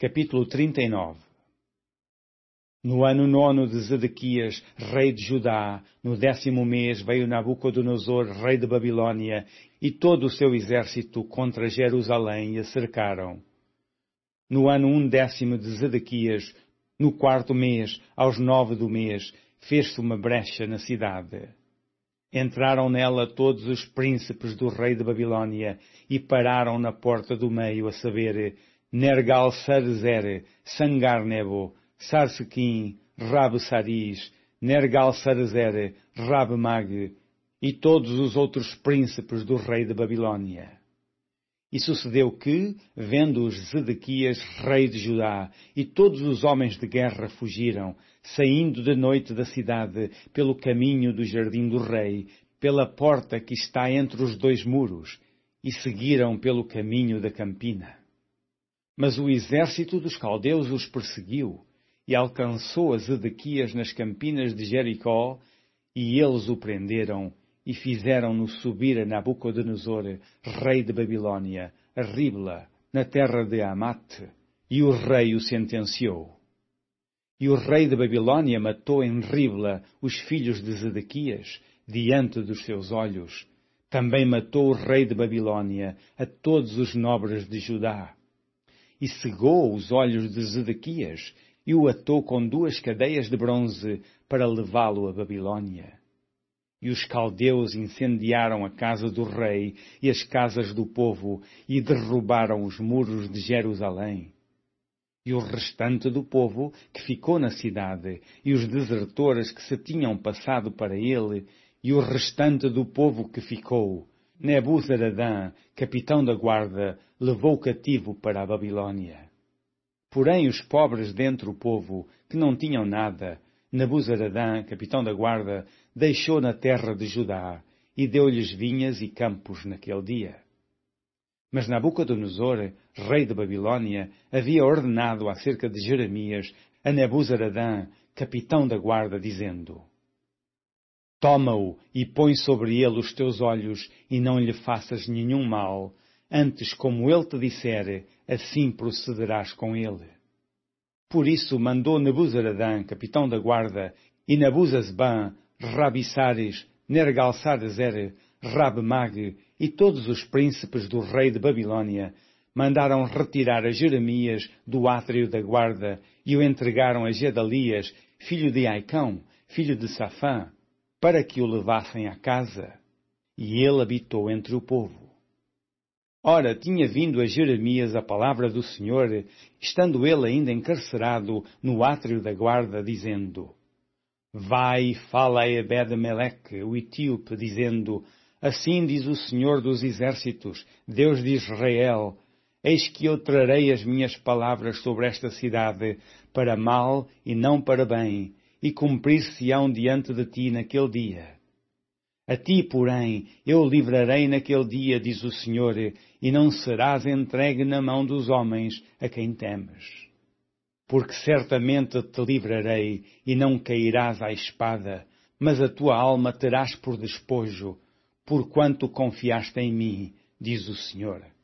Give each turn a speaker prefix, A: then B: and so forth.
A: Capítulo 39. No ano 9 de Zedequias, rei de Judá, no 10º mês, veio Nabucodonosor, rei de Babilônia, e todo o seu exército contra Jerusalém e a cercaram. No ano 10º de Zedequias, no 4º mês, aos 9 do mês, fez-se uma brecha na cidade. Entraram nela todos os príncipes do rei de Babilônia e pararam na porta do meio, a saber, Nergal-Sarezer, Sangar-Nebo, Sarsequim, Rabe-Saris, Nergal-Sarezer, Rabe-Mag e todos os outros príncipes do rei de Babilônia. E sucedeu que, vendo-os Zedequias, rei de Judá, e todos os homens de guerra fugiram, saindo de noite da cidade, pelo caminho do jardim do rei, pela porta que está entre os dois muros, e seguiram pelo caminho da campina. Mas o exército dos caldeus os perseguiu, e alcançou a Zedequias nas campinas de Jericó, e eles o prenderam, e fizeram-no subir a Nabucodonosor, rei de Babilônia, a Ribla, na terra de Amate, e o rei o sentenciou. E o rei de Babilônia matou em Ribla os filhos de Zedequias, diante dos seus olhos. Também matou o rei de Babilônia a todos os nobres de Judá. E cegou os olhos de Zedequias, e o atou com 2 cadeias de bronze para levá-lo a Babilônia. E os caldeus incendiaram a casa do rei e as casas do povo, e derrubaram os muros de Jerusalém. E o restante do povo que ficou na cidade, e os desertores que se tinham passado para ele, e o restante do povo que ficou, Nebuzaradã, capitão da guarda, levou cativo para a Babilônia. Porém os pobres dentre o povo, que não tinham nada, Nebuzaradã, capitão da guarda, deixou na terra de Judá, e deu-lhes vinhas e campos naquele dia. Mas Nabucodonosor, rei de Babilônia, havia ordenado acerca de Jeremias a Nebuzaradã, capitão da guarda, dizendo: Toma-o e põe sobre ele os teus olhos, e não lhe faças nenhum mal. Antes, como ele te disser, assim procederás com ele. Por isso mandou Nebuzaradã, capitão da guarda, e Nebuzazban, Rabi-Sares, Nergal-Sarezer, Rabe-Mag e todos os príncipes do rei de Babilônia mandaram retirar a Jeremias do átrio da guarda e o entregaram a Gedalias, filho de Aicão, filho de Safã, para que o levassem à casa. E ele habitou entre o povo. Ora, tinha vindo a Jeremias a palavra do Senhor, estando ele ainda encarcerado no átrio da guarda, dizendo: Vai e fala a Ebed-Meleque, o etíope, dizendo: Assim diz o Senhor dos exércitos, Deus de Israel: Eis que eu trarei as minhas palavras sobre esta cidade, para mal e não para bem, e cumprir-se-ão diante de ti naquele dia. A ti, porém, eu livrarei naquele dia, diz o Senhor, e não serás entregue na mão dos homens a quem temes. Porque certamente te livrarei, e não cairás à espada, mas a tua alma terás por despojo, porquanto confiaste em mim, diz o Senhor.